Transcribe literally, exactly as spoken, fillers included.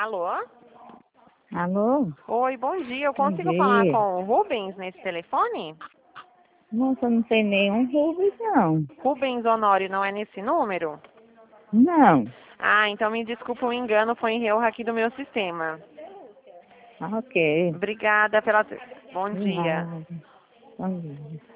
Alô? Alô? Oi, bom dia. Eu Bom consigo falar dia. com o Rubens nesse telefone? Nossa, não tem nenhum Rubens, não. Rubens Honório não é nesse número? Não. Ah, então me desculpa o engano, foi em erro aqui do meu sistema. Ok. Obrigada pela... Bom De dia. nada. Bom dia.